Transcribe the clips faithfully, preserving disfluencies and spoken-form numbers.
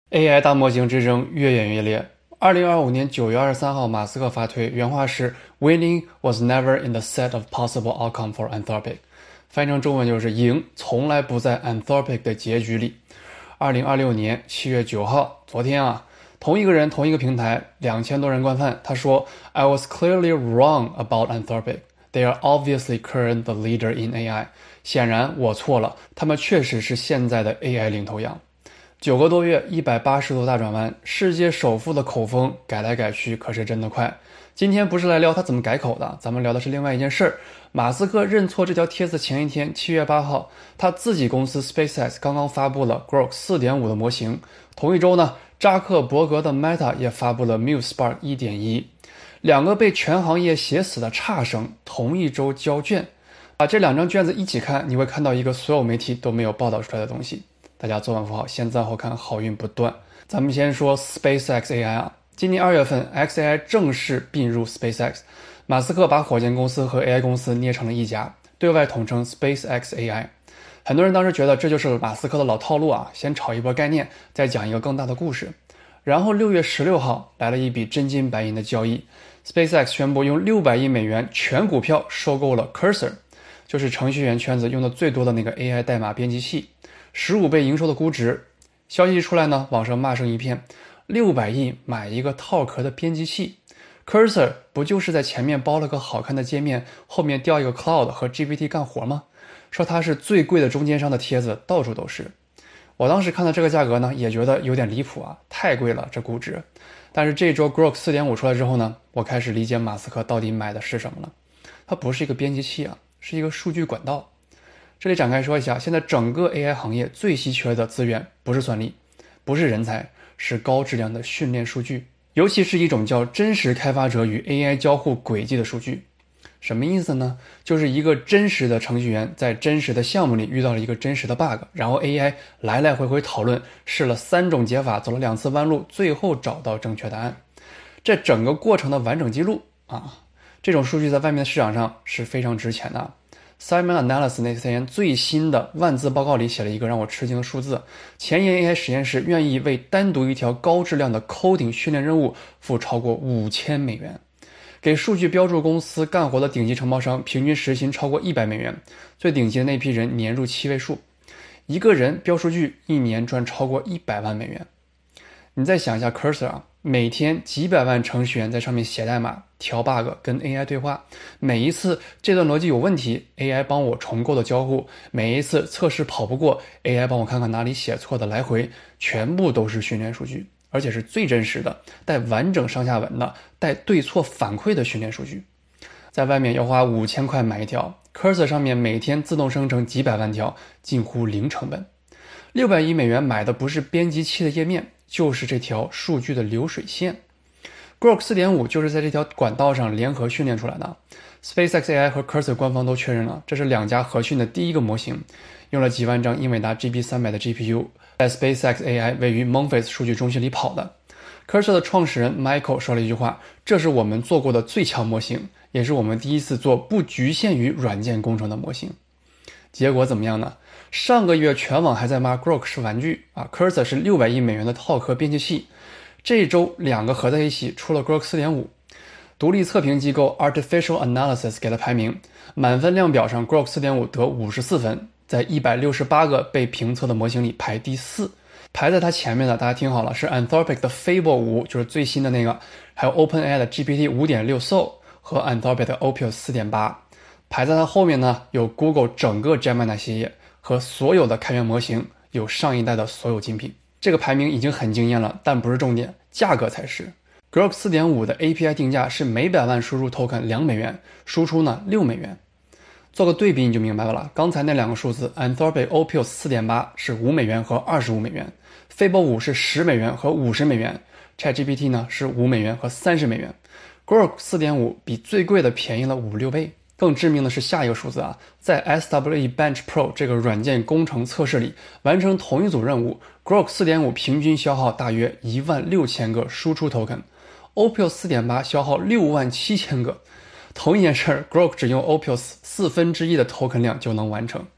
A I 大模型之争越演越烈。二零二五年九月二十三号，马斯克发推，原话是 "Winning was never in the set of possible outcome for Anthropic"， 翻译成中文就是赢从来不在 Anthropic 的结局里。二零二六年七月九号，昨天啊，同一个人同一个平台，两千多人观看，他说 "I was clearly wrong about Anthropic. They are obviously current the leader in A I." 显然我错了，他们确实是现在的 A I 领头羊。九个多月，一百八十度大转弯，世界首富的口风改来改去，可是真的快。今天不是来聊他怎么改口的，咱们聊的是另外一件事儿。马斯克认错这条帖子前一天，七月八号，他自己公司 SpaceX 刚刚发布了 Grok 四点五 的模型。同一周呢，扎克伯格的 Meta 也发布了 Muse Spark 一点一，两个被全行业写死的差生，同一周交卷。把这两张卷子一起看，你会看到一个所有媒体都没有报道出来的东西。大家做完符号，先赞后看，好运不断。咱们先说 SpaceX A I 啊，今年二月份 X A I 正式并入 SpaceX， 马斯克把火箭公司和 A I 公司捏成了一家，对外统称 SpaceX A I。 很多人当时觉得这就是马斯克的老套路啊，先炒一波概念，再讲一个更大的故事。然后六月十六号来了一笔真金白银的交易， SpaceX 宣布用六百亿美元全股票收购了 Cursor， 就是程序员圈子用的最多的那个 A I 代码编辑器，十五倍营收的估值。消息一出来呢，网上骂声一片，六百亿买一个套壳的编辑器， Cursor 不就是在前面包了个好看的界面，后面调一个 Cloud 和 G P T 干活吗？说它是最贵的中间商的帖子到处都是。我当时看到这个价格呢，也觉得有点离谱啊，太贵了这估值。但是这周 Grok 四点五 出来之后呢，我开始理解马斯克到底买的是什么了。它不是一个编辑器啊，是一个数据管道。这里展开说一下，现在整个 A I 行业最稀缺的资源不是算力，不是人才，是高质量的训练数据，尤其是一种叫真实开发者与 A I 交互轨迹的数据。什么意思呢？就是一个真实的程序员在真实的项目里遇到了一个真实的 bug， 然后 A I 来来回回讨论，试了三种解法，走了两次弯路，最后找到正确答案。这整个过程的完整记录啊，这种数据在外面的市场上是非常值钱的。Simon Analysis 那天最新的万字报告里写了一个让我吃惊的数字，前沿 A I 实验室愿意为单独一条高质量的 coding 训练任务付超过五千美元，给数据标注公司干活的顶级承包商平均时薪超过一百美元，最顶级的那批人年入七位数，一个人标数据一年赚超过一百万美元。你再想一下 Cursor 啊，每天几百万程序员在上面写代码调 bug 跟 A I 对话，每一次这段逻辑有问题 A I 帮我重构的交互，每一次测试跑不过 A I 帮我看看哪里写错的来回，全部都是训练数据，而且是最真实的，带完整上下文的，带对错反馈的训练数据。在外面要花五千块买一条， Cursor 上面每天自动生成几百万条，近乎零成本。六百亿美元买的不是编辑器的页面，就是这条数据的流水线。 Grok 四点五 就是在这条管道上联合训练出来的。 SpaceX A I 和 Cursor 官方都确认了，这是两家合训的第一个模型，用了几万张英伟达 G B 三百 的 G P U， 在 SpaceX A I 位于 Memphis 数据中心里跑的。 Cursor 的创始人 Michael 说了一句话，这是我们做过的最强模型，也是我们第一次做不局限于软件工程的模型。结果怎么样呢？上个月全网还在骂 Grok 是玩具啊 ，Cursor 是六百亿美元的套壳编辑器。这周两个合在一起出了 Grok 四点五。独立测评机构 Artificial Analysis 给了排名，满分量表上 Grok 四点五 得五十四分，在一百六十八个被评测的模型里排第四。排在它前面的大家听好了，是 Anthropic 的 Fable 五，就是最新的那个，还有 OpenAI 的 G P T 五点六 Soul 和 Anthropic 的 Opus 四点八。排在它后面呢，有 Google 整个 Gemini 系列和所有的开源模型，有上一代的所有精品。这个排名已经很惊艳了，但不是重点，价格才是。 Grok 四点五 的 A P I 定价是每百万输入 token 两美元，输出呢六美元。做个对比你就明白了，刚才那两个数字 Anthropic Opus 四点八 是五美元和二十五美元， Fable 五是十美元和五十美元， ChatGPT 呢是五美元和三十美元。 Grok 四点五 比最贵的便宜了五六倍。更致命的是下一个数字啊，在 S W E Bench Pro 这个软件工程测试里，完成同一组任务 Grok 四点五 平均消耗大约一万六千个输出 token， Opus 四点八 消耗六万七千个。同一件事 Grok 只用 Opus 四分之一的 token 量就能完成。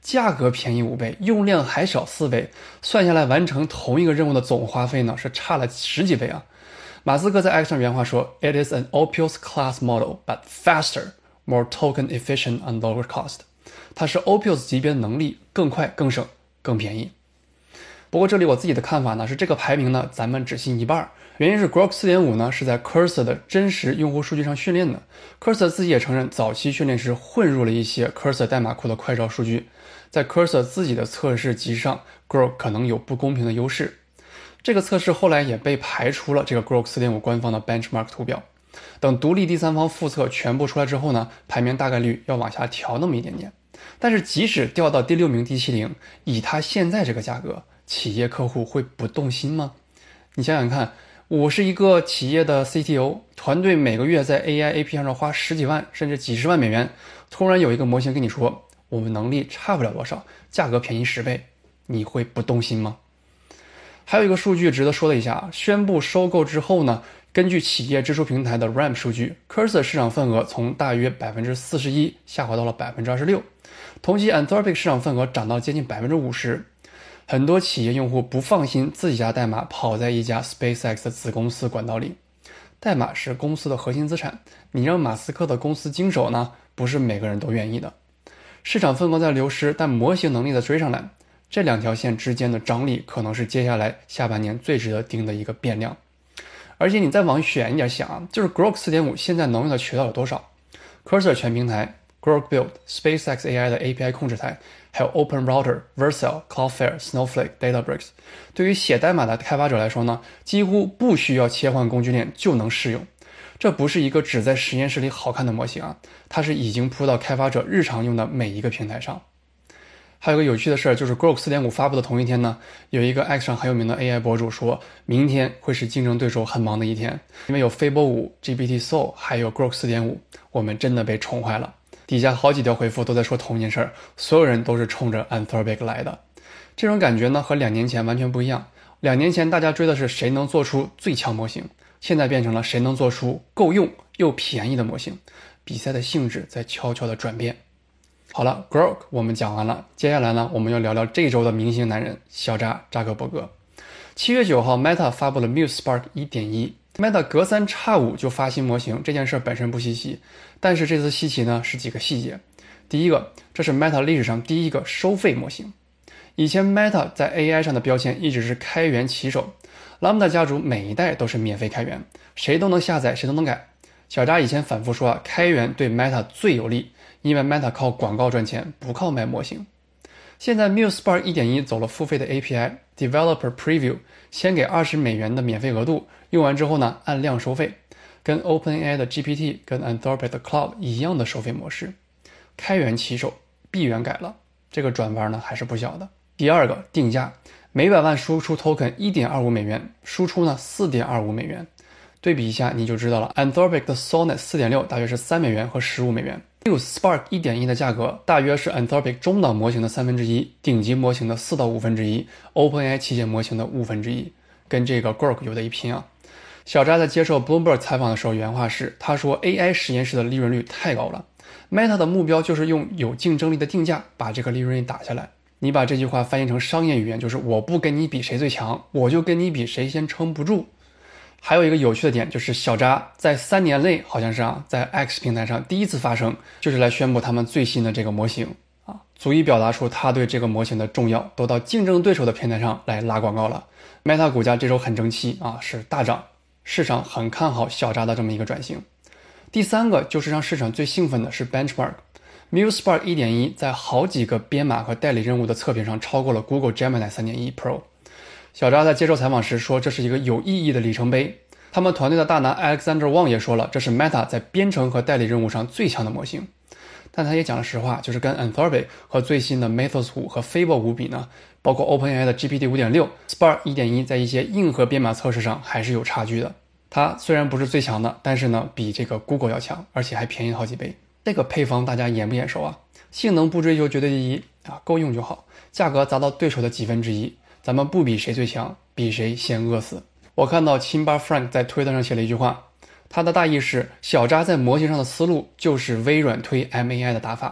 价格便宜五倍，用量还少四倍，算下来完成同一个任务的总花费呢是差了十几倍啊。马斯克在 X 上原话说 It is an Opus class model, but faster, more token efficient and lower cost. 它是 Opus 级别的能力，更快更省更便宜。不过这里我自己的看法呢是这个排名呢咱们只信一半，原因是 Grok 四点五 呢是在 Cursor 的真实用户数据上训练的， Cursor 自己也承认早期训练时混入了一些 Cursor 代码库的快照数据，在 Cursor 自己的测试集上 Grok 可能有不公平的优势。这个测试后来也被排除了这个 Grok 四点五 官方的 benchmark 图表，等独立第三方复测全部出来之后呢，排名大概率要往下调那么一点点。但是即使掉到第六名第七名，以它现在这个价格，企业客户会不动心吗？你想想看，我是一个企业的 C T O， 团队每个月在 A I A P I 上花十几万甚至几十万美元，突然有一个模型跟你说我们能力差不了多少，价格便宜十倍，你会不动心吗？还有一个数据值得说的一下，宣布收购之后呢，根据企业支出平台的 R A M 数据， Cursor 市场份额从大约 百分之四十一 下滑到了 百分之二十六， 同期 Anthropic 市场份额涨到接近 百分之五十。 很多企业用户不放心自己家代码跑在一家 SpaceX 的子公司管道里，代码是公司的核心资产，你让马斯克的公司经手呢，不是每个人都愿意的。市场份额在流失，但模型能力在追上来，这两条线之间的张力可能是接下来下半年最值得盯的一个变量。而且你再往远一点想啊，就是 Grok 四点五 现在能用的渠道有多少？ Cursor 全平台、 Grok Build、 SpaceX A I 的 A P I 控制台，还有 Open Router、 Vercel、 Cloudflare、 Snowflake、 Databricks。 对于写代码的开发者来说呢，几乎不需要切换工具链就能适用。这不是一个只在实验室里好看的模型啊，它是已经铺到开发者日常用的每一个平台上。还有个有趣的事儿，就是 Grok 四点五 发布的同一天呢，有一个 X 上很有名的 A I 博主说，明天会是竞争对手很忙的一天，因为有 Fable 五、G P T Soul 还有 Grok 四点五， 我们真的被宠坏了。底下好几条回复都在说同一件事儿，所有人都是冲着 Anthropic 来的。这种感觉呢和两年前完全不一样，两年前大家追的是谁能做出最强模型，现在变成了谁能做出够用又便宜的模型，比赛的性质在悄悄的转变。好了 Grok 我们讲完了，接下来呢我们要聊聊这周的明星男人小扎扎克伯格。七月九号 Meta 发布了 Muse Spark 一点一， Meta 隔三差五就发新模型，这件事本身不稀奇，但是这次稀奇呢是几个细节。第一个，这是 Meta 历史上第一个收费模型。以前 Meta 在 A I 上的标签一直是开源骑手， Lambda 家族每一代都是免费开源，谁都能下载谁都能改。小扎以前反复说啊，开源对 Meta 最有利，因为 Meta 靠广告赚钱，不靠卖模型。现在 Muse Spark 一点一 走了付费的 A P I Developer Preview， 先给二十美元的免费额度，用完之后呢按量收费，跟 OpenAI 的 G P T 跟 Anthropic 的 Cloud 一样的收费模式。开源骑手闭源改了，这个转弯呢还是不小的。第二个，定价，每百万输出 token 一点二五美元，输出呢 四点二五美元。对比一下你就知道了， Anthropic 的 Sonnet 四点六 大约是三美元和十五美元。Muse Spark 一点一 的价格大约是 Anthropic 中档模型的三分之一，顶级模型的四到五分之一， OpenAI 旗舰模型的五分之一，跟这个 Grok 有的一拼啊。小扎在接受 Bloomberg 采访的时候原话是，他说 A I 实验室的利润率太高了， Meta 的目标就是用有竞争力的定价把这个利润率打下来。你把这句话翻译成商业语言，就是我不跟你比谁最强，我就跟你比谁先撑不住。还有一个有趣的点，就是小扎在三年内好像是啊，在 X 平台上第一次发声，就是来宣布他们最新的这个模型啊，足以表达出他对这个模型的重要，都到竞争对手的平台上来拉广告了。 Meta 股价这周很争气啊，是大涨，市场很看好小扎的这么一个转型。第三个就是让市场最兴奋的是 Benchmark。 Muse Spark 一点一 在好几个编码和代理任务的测评上超过了 Google Gemini 三点一 Pro。小扎在接受采访时说，这是一个有意义的里程碑。他们团队的大拿 Alexander Wang 也说了，这是 Meta 在编程和代理任务上最强的模型。但他也讲了实话，就是跟 Anthropic 和最新的 Mythos 五和 Fable 五比呢，包括 OpenAI 的 G P T 五点六， Spark 一点一 在一些硬核编码测试上还是有差距的。它虽然不是最强的，但是呢比这个 Google 要强，而且还便宜好几倍。这个配方大家眼不眼熟啊？性能不追求绝对第一啊，够用就好，价格砸到对手的几分之一，咱们不比谁最强，比谁先饿死。我看到辛巴 Frank 在推特上写了一句话，他的大意是，小扎在模型上的思路就是微软推 M A I 的打法，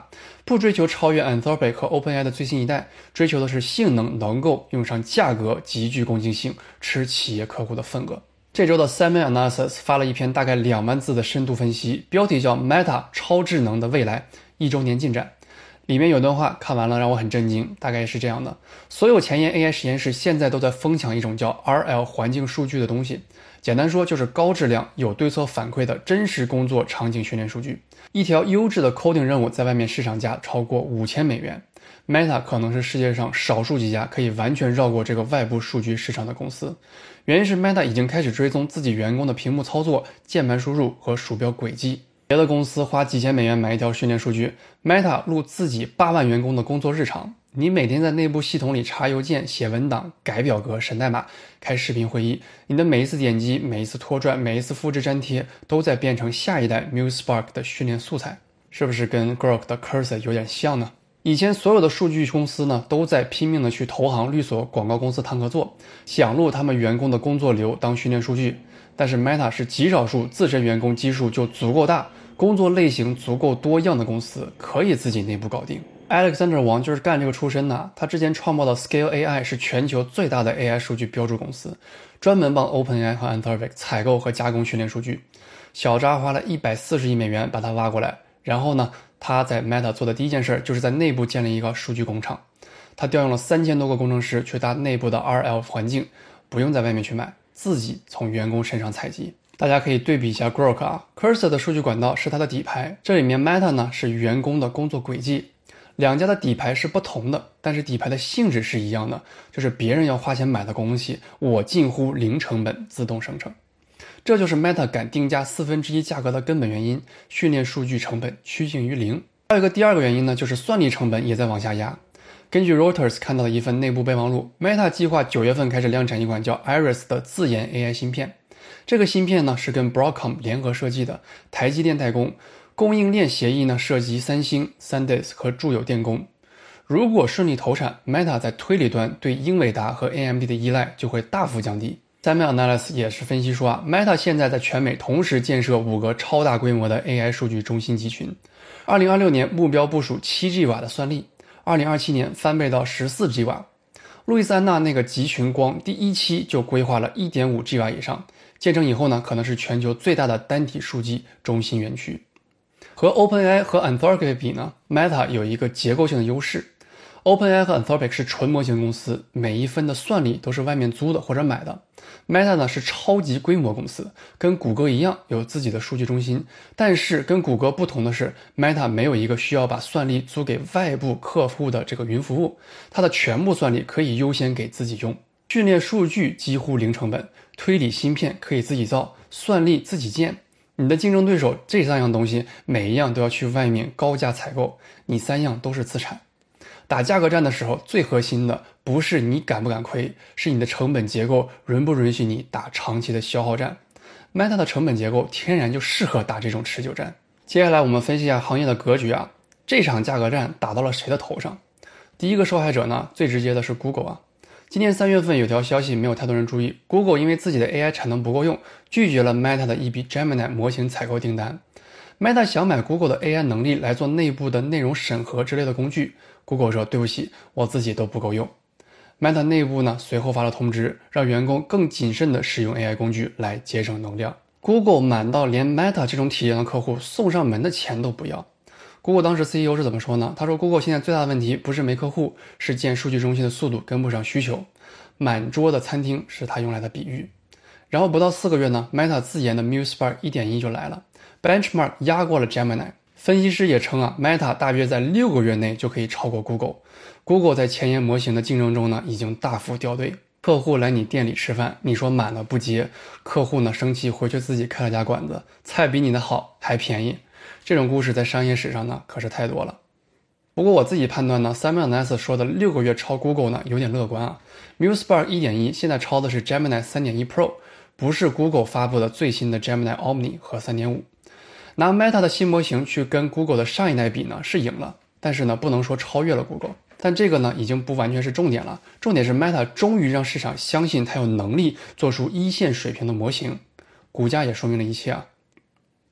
不追求超越 Anthropic 和 OpenAI 的最新一代，追求的是性能能够用上价格，极具攻击性，吃企业客户的份额。这周的 SemiAnalysis 发了一篇大概两万字的深度分析，标题叫 Meta 超智能的未来一周年进展。里面有段话看完了让我很震惊，大概是这样的：所有前沿 A I 实验室现在都在疯抢一种叫 R L 环境数据的东西，简单说就是高质量有对策反馈的真实工作场景训练数据。一条优质的 coding 任务在外面市场价超过五千美元， Meta 可能是世界上少数几家可以完全绕过这个外部数据市场的公司。原因是 Meta 已经开始追踪自己员工的屏幕操作、键盘输入和鼠标轨迹。别的公司花几千美元买一条训练数据， Meta 录自己八万员工的工作日常。你每天在内部系统里查邮件、写文档、改表格、审代码、开视频会议，你的每一次点击、每一次拖拽、每一次复制粘贴，都在变成下一代 MuseSpark 的训练素材。是不是跟 Grok 的 Cursor 有点像呢？以前所有的数据公司呢，都在拼命的去投行、律所、广告公司谈合作，想录他们员工的工作流当训练数据。但是 Meta 是极少数自身员工基数就足够大、工作类型足够多样的公司，可以自己内部搞定。Alexander Wang 就是干这个出身的，他之前创办的 Scale A I 是全球最大的 A I 数据标注公司，专门帮 OpenAI 和 Anthropic 采购和加工训练数据。小扎花了一百四十亿美元把他挖过来，然后呢，他在 Meta 做的第一件事就是在内部建立一个数据工厂。他调用了三千多个工程师去搭内部的 R L 环境，不用在外面去买，自己从员工身上采集。大家可以对比一下 Grok 啊 ，Cursor 的数据管道是它的底牌，这里面 Meta 呢是员工的工作轨迹。两家的底牌是不同的，但是底牌的性质是一样的，就是别人要花钱买的东西，我近乎零成本自动生成。这就是 Meta 敢定价四分之一价格的根本原因，训练数据成本趋近于零。还有一个第二个原因呢，就是算力成本也在往下压。根据 Reuters 看到的一份内部备忘录， Meta 计划九月份开始量产一款叫 Iris 的自研 A I 芯片。这个芯片呢是跟 Broadcom 联合设计的，台积电代工，供应链协议呢涉及三星、SanDisk 和住友电工。如果顺利投产， Meta 在推理端对英伟达和 A M D 的依赖就会大幅降低。SemiAnalysis 也是分析说啊 ，Meta 现在在全美同时建设五个超大规模的 A I 数据中心集群。二零二六年目标部署七 G 瓦的算力，二零二七年翻倍到十四 G 瓦。路易斯安那那个集群光第一期就规划了 一点五 G 瓦以上，建成以后呢，可能是全球最大的单体数据中心园区。和 OpenAI 和 Anthropic 比呢 ，Meta 有一个结构性的优势。OpenAI 和 Anthropic 是纯模型公司，每一分的算力都是外面租的或者买的。Meta 呢是超级规模公司，跟谷歌一样有自己的数据中心，但是跟谷歌不同的是 ，Meta 没有一个需要把算力租给外部客户的这个云服务，它的全部算力可以优先给自己用。训练数据几乎零成本，推理芯片可以自己造，算力自己建。你的竞争对手这三样东西每一样都要去外面高价采购，你三样都是资产。打价格战的时候，最核心的不是你敢不敢亏，是你的成本结构允不允许你打长期的消耗战。Meta 的成本结构天然就适合打这种持久战。接下来我们分析一下行业的格局啊，这场价格战打到了谁的头上？第一个受害者呢，最直接的是 Google 啊。今年三月份有条消息没有太多人注意， Google 因为自己的 A I 产能不够用，拒绝了 Meta 的一笔 Gemini 模型采购订单。Meta 想买 Google 的 A I 能力来做内部的内容审核之类的工具， Google 说对不起，我自己都不够用。 Meta 内部呢随后发了通知，让员工更谨慎地使用 A I 工具来节省能量。 Google 满到连 Meta 这种体验的客户送上门的钱都不要。 Google 当时 C E O 是怎么说呢？他说 Google 现在最大的问题不是没客户，是建数据中心的速度跟不上需求。满桌的餐厅是他用来的比喻。然后不到四个月呢， Meta 自研的 MuseSpark 一点一 就来了， Benchmark 压过了 Gemini。 分析师也称啊 Meta 大约在六个月内就可以超过 Google。 Google 在前沿模型的竞争中呢已经大幅掉队。客户来你店里吃饭，你说满了不接，客户呢生气回去自己开了家馆子，菜比你的好还便宜。这种故事在商业史上呢可是太多了。不过我自己判断呢 SemiAnalysis 说的六个月超 Google 呢有点乐观啊。 MuseSpark 一点一 现在超的是 Gemini 三点一 Pro， 不是 Google 发布的最新的 Gemini Omni 和 三点五。 拿 Meta 的新模型去跟 Google 的上一代比呢是赢了，但是呢不能说超越了 Google。 但这个呢已经不完全是重点了，重点是 Meta 终于让市场相信它有能力做出一线水平的模型，股价也说明了一切啊。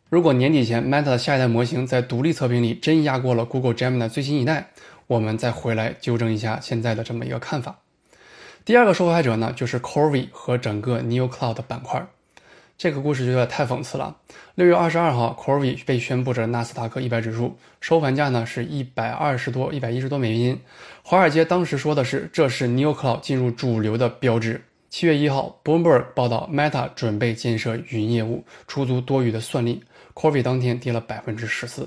如果年底前 Meta 的下一代模型在独立测评里真压过了 Google Gemini 最新一代，我们再回来纠正一下现在的这么一个看法。第二个受害者呢，就是 Corvi 和整个 NeoCloud 的板块。这个故事就有点太讽刺了。六月二十二号 Corvi 被宣布着纳斯达克一百指数，收盘价呢是一百二十多、一百一十多美金。华尔街当时说的是，这是 NeoCloud 进入主流的标志。七月一号 Bloomberg 报道 Meta 准备建设云业务，出租多余的算力。Corvi 当天跌了 百分之十四，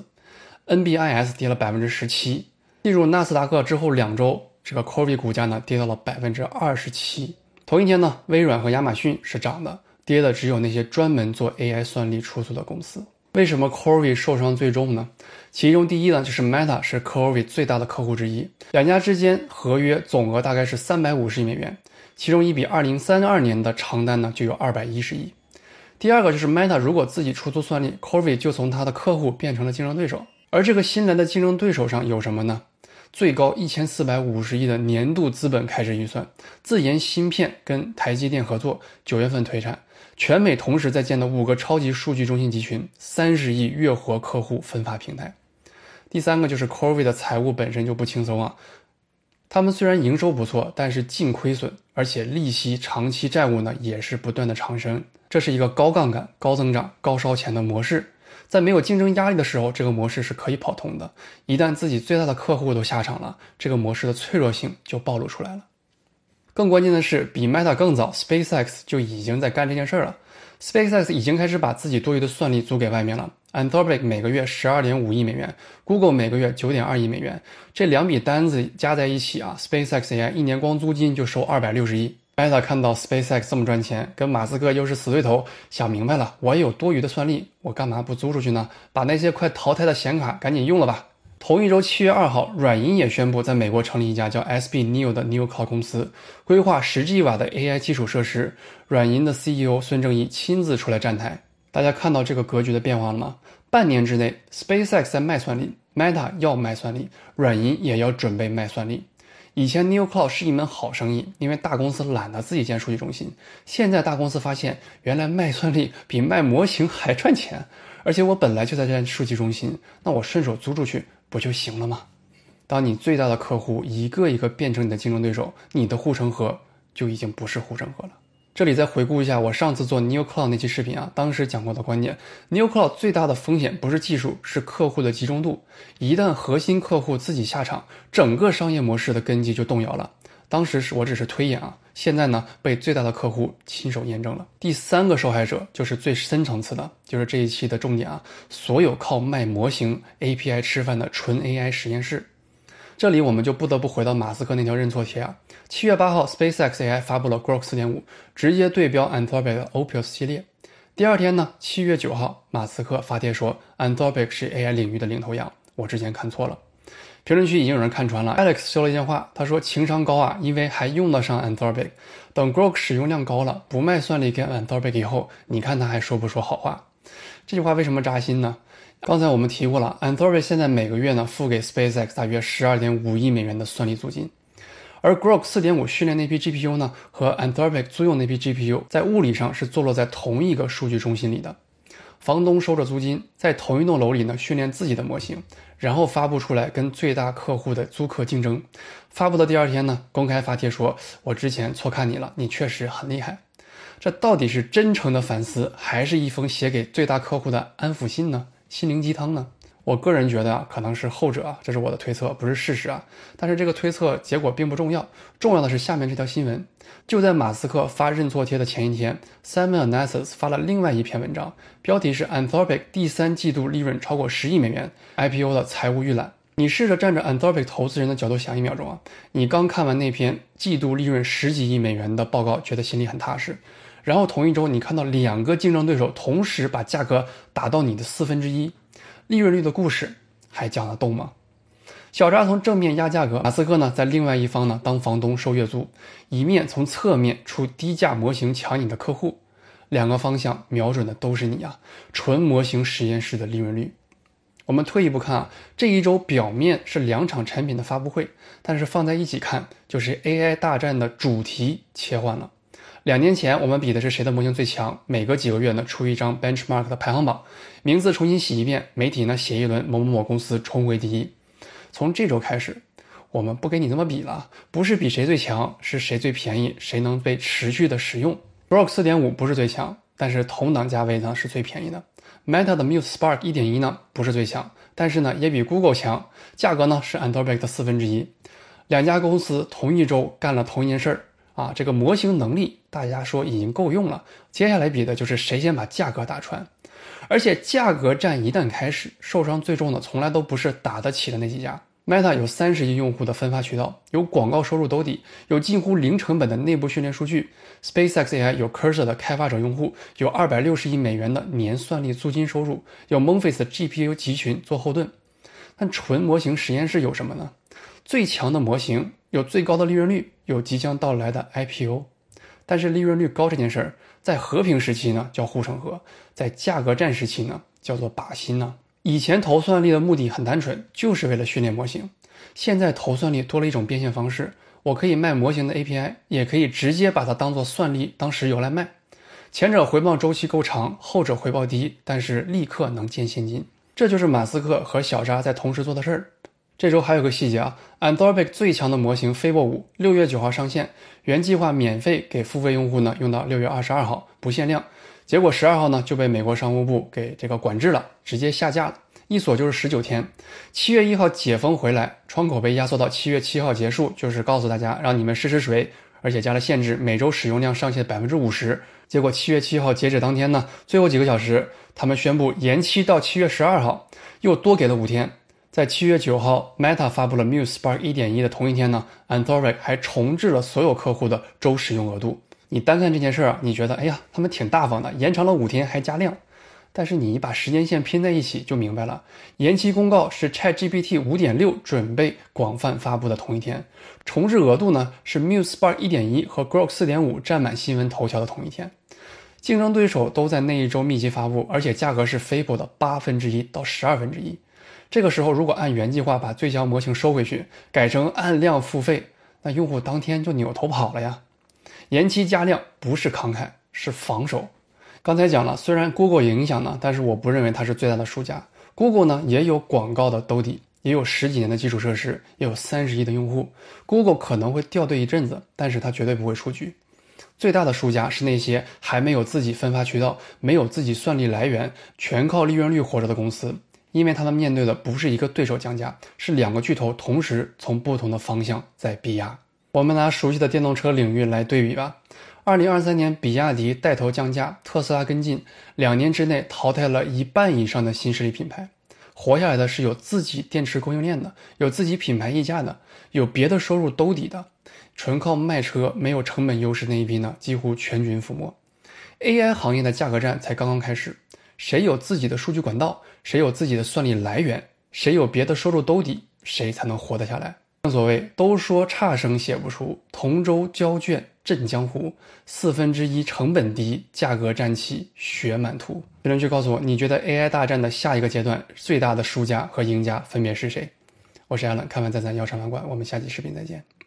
N B I S 跌了 百分之十七。 进入纳斯达克之后两周，这个 Corvi 股价呢跌到了 百分之二十七。 同一天呢，微软和亚马逊是涨的，跌的只有那些专门做 A I 算力出租的公司。为什么 Corvi 受伤最重呢？其中第一呢，就是 Meta 是 Corvi 最大的客户之一，两家之间合约总额大概是三百五十亿美元，其中一笔二零三二年的长单呢就有二百一十亿。第二个就是 Meta 如果自己出租算力， Corvi 就从他的客户变成了竞争对手。而这个新来的竞争对手上有什么呢？最高一千四百五十亿的年度资本开支预算，自研芯片跟台积电合作，九月份推产，全美同时在建的五个超级数据中心集群，三十亿月活客户分发平台。第三个就是 Corvi 的财务本身就不轻松啊，他们虽然营收不错，但是净亏损，而且利息长期债务呢也是不断的上升。这是一个高杠杆、高增长、高烧钱的模式，在没有竞争压力的时候，这个模式是可以跑通的。一旦自己最大的客户都下场了，这个模式的脆弱性就暴露出来了。更关键的是，比 Meta 更早 SpaceX 就已经在干这件事了。 SpaceX 已经开始把自己多余的算力租给外面了。Anthropic 每个月 十二点五亿美元， Google 每个月 九点二亿美元，这两笔单子加在一起啊 SpaceX A I 一年光租金就收二百六十亿。Meta 看到 SpaceX 这么赚钱，跟马斯克又是死对头，想明白了，我也有多余的算力，我干嘛不租出去呢？把那些快淘汰的显卡赶紧用了吧。同一周七月二号，软银也宣布在美国成立一家叫 S B Neo 的 NeoCloud 公司，规划十 G 瓦的 A I 基础设施。软银的 C E O 孙正义亲自出来站台。大家看到这个格局的变化了吗？半年之内 SpaceX 在卖算力， Meta 要卖算力，软银也要准备卖算力。以前 NeoCloud 是一门好生意，因为大公司懒得自己建数据中心。现在大公司发现，原来卖算力比卖模型还赚钱，而且我本来就在建数据中心，那我顺手租出去不就行了吗？当你最大的客户一个一个变成你的竞争对手，你的护城河就已经不是护城河了。这里再回顾一下我上次做 NeoCloud 那期视频啊，当时讲过的观点， NeoCloud 最大的风险不是技术，是客户的集中度。一旦核心客户自己下场，整个商业模式的根基就动摇了。当时是我只是推演啊，现在呢被最大的客户亲手验证了。第三个受害者就是最深层次的，就是这一期的重点啊，所有靠卖模型 A P I 吃饭的纯 A I 实验室。这里我们就不得不回到马斯克那条认错贴啊。七月八号 SpaceX A I 发布了 Grok 四点五， 直接对标 Anthropic 的 Opus 系列。第二天呢，七月九号马斯克发帖说 Anthropic 是 A I 领域的领头羊，我之前看错了。评论区已经有人看穿了， Alex 说了一件话，他说情商高啊，因为还用得上 Anthropic， 等 Grok 使用量高了，不卖算力给 Anthropic 以后，你看他还说不说好话。这句话为什么扎心呢？刚才我们提过了， Anthropic 现在每个月呢付给 SpaceX 大约 十二点五亿美元的算力租金，而 Grok 四点五 训练那批 G P U 呢和 Anthropic 租用那批 G P U 在物理上是坐落在同一个数据中心里的。房东收着租金，在同一栋楼里呢训练自己的模型，然后发布出来跟最大客户的租客竞争。发布的第二天呢，公开发帖说我之前错看你了，你确实很厉害。这到底是真诚的反思，还是一封写给最大客户的安抚信呢？心灵鸡汤呢？我个人觉得啊，可能是后者啊，这是我的推测，不是事实啊。但是这个推测结果并不重要，重要的是下面这条新闻。就在马斯克发认错贴的前一天， Simon Analysis 发了另外一篇文章，标题是 Anthropic 第三季度利润超过十亿美元 I P O 的财务预览。你试着站着 Anthropic 投资人的角度想一秒钟啊，你刚看完那篇季度利润十几亿美元的报告，觉得心里很踏实。然后同一周你看到两个竞争对手同时把价格打到你的四分之一，利润率的故事还讲得动吗？小扎从正面压价格，马斯克呢在另外一方呢当房东收月租，一面从侧面出低价模型抢你的客户，两个方向瞄准的都是你啊，纯模型实验室的利润率。我们退一步看啊，这一周表面是两场产品的发布会，但是放在一起看，就是 A I 大战的主题切换了。 两年前我们比的是谁的模型最强，每隔几个月呢出一张 benchmark 的排行榜，名字重新洗一遍，媒体呢写一轮某某某公司重回第一。从这周开始，我们不给你这么比了，不是比谁最强，是谁最便宜，谁能被持续的使用。Grok 四点五 不是最强，但是同档价位呢是最便宜的。Meta 的 Muse Spark 一点一 呢不是最强，但是呢也比 Google 强，价格呢是 Anthropic 的四分之一。两家公司同一周干了同一件事儿啊，这个模型能力大家说已经够用了，接下来比的就是谁先把价格打穿。而且价格战一旦开始，受伤最重的从来都不是打得起的那几家。Meta 有三十亿用户的分发渠道，有广告收入兜底，有近乎零成本的内部训练数据。SpaceX A I 有 Cursor 的开发者用户，有二百六十亿美元的年算力租金收入，有 Memphis 的 G P U 集群做后盾。但纯模型实验室有什么呢？最强的模型，有最高的利润率，有即将到来的 I P O。但是利润率高这件事儿，在和平时期呢叫护城河，在价格战时期呢叫做靶心呢。以前投算力的目的很单纯，就是为了训练模型。现在投算力多了一种变现方式，我可以卖模型的 A P I， 也可以直接把它当做算力当石油来卖。前者回报周期够长，后者回报低，但是立刻能见现金。这就是马斯克和小扎在同时做的事儿。这周还有个细节啊 ，Anthropic 最强的模型 Fable 五六月九号上线，原计划免费给付费用户呢用到六月二十二号，不限量。结果十二号呢就被美国商务部给这个管制了，直接下架了，一锁就是十九天。七月一号解封回来，窗口被压缩到七月七号结束，就是告诉大家让你们试试水，而且加了限制，每周使用量上限 百分之五十。 结果七月七号截止当天呢，最后几个小时他们宣布延期到七月十二号，又多给了五天。在七月九号 Meta 发布了 Muse Spark 一点一 的同一天呢， Anthropic 还重置了所有客户的周使用额度。你单看这件事啊，你觉得哎呀他们挺大方的，延长了五天还加量。但是你把时间线拼在一起就明白了，延期公告是 ChatGPT 五点六 准备广泛发布的同一天，重置额度呢是 Muse Spark 一点一 和 Grok 四点五 占满新闻头条的同一天。竞争对手都在那一周密集发布，而且价格是 Fable 的八分之一到十二分之一。这个时候如果按原计划把最强模型收回去，改成按量付费，那用户当天就扭头跑了呀。延期加量不是慷慨，是防守。刚才讲了，虽然 Google 影响呢，但是我不认为它是最大的输家。Google 呢也有广告的兜底，也有十几年的基础设施，也有三十亿的用户。Google 可能会掉队一阵子，但是它绝对不会出局。最大的输家是那些还没有自己分发渠道，没有自己算力来源，全靠利润率活着的公司，因为他们面对的不是一个对手降价，是两个巨头同时从不同的方向在逼压。我们拿熟悉的电动车领域来对比吧。二零二三年比亚迪带头降价，特斯拉跟进，两年之内淘汰了一半以上的新势力品牌。活下来的是有自己电池供应链的，有自己品牌溢价的，有别的收入兜底的。纯靠卖车没有成本优势那一批呢，几乎全军覆没。A I 行业的价格战才刚刚开始，谁有自己的数据管道，谁有自己的算力来源，谁有别的收入兜底，谁才能活得下来。正所谓都说差生写不出，同舟交卷镇江湖，四分之一成本低，价格战起血满图。评论区告诉我，你觉得 A I 大战的下一个阶段最大的输家和赢家分别是谁？我是 Alan， 看完再咱药厂饭馆，我们下期视频再见。